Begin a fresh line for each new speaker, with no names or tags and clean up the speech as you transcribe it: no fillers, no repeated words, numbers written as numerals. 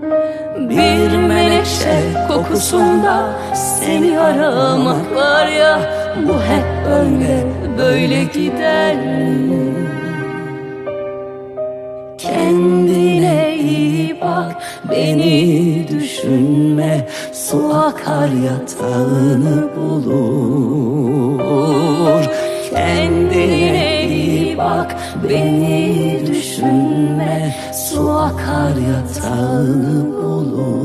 Bir menekşe kokusunda seni aramak var ya, bu hep böyle böyle gider. Kendine iyi bak, beni düşünme, su akar yatağını bulur. Kendine iyi bak, beni düşünme, su akar yatağını bulur.